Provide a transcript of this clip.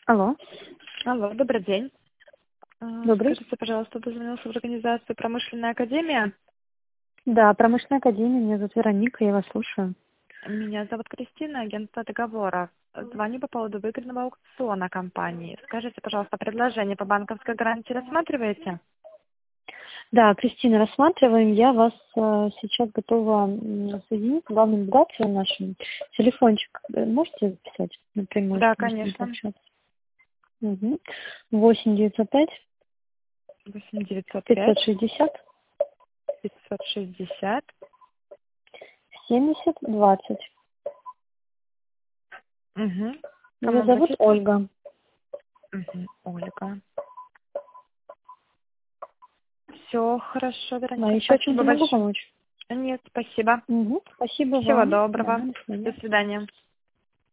Алло, Алло, добрый день. добрый. Скажите, пожалуйста, дозвонился в организацию «Промышленная академия». Да, промышленная академия, меня зовут Вероника, я вас слушаю. Меня зовут Кристина, агентство договора. Звоню по поводу выгодного аукциона компании. Скажите, пожалуйста, предложение по банковской гарантии рассматриваете? Да, Кристина, рассматриваем. Я вас сейчас готова соединить с главным бухгалтером нашим. Телефончик можете записать напрямую, Да, чтобы не конечно. пообщаться? Угу. 8 905 8 905 560 560. 70 20. Угу. Кому Меня зовут обратиться? Ольга. Угу. Ольга. Все хорошо, А Вероника. еще Спасибо чем-то могу большое. помочь? Нет, спасибо. Угу. Спасибо Всего вам. Да, доброго. до свидания. До свидания.